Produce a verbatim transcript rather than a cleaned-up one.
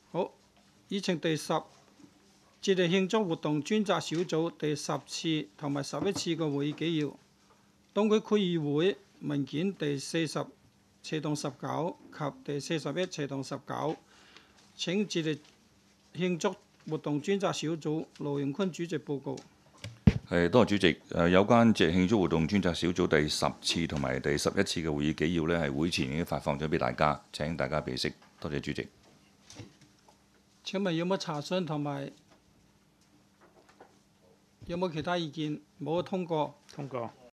好，議程第十節日慶祝活動專責小組第十次同埋十一次嘅會議紀要，東區區議會文件第四十斜棟十九及第四十一斜棟十九。請節日慶祝活動專責小組盧榮坤主席報告。 係，多謝主席。誒，有關節日慶祝活動專責小組第十次同埋第十一次嘅會議紀要呢，係會前已經發放咗俾大家，請大家備悉。多謝主席。 請問有冇查詢同埋有冇其他意見？冇通過。 通過。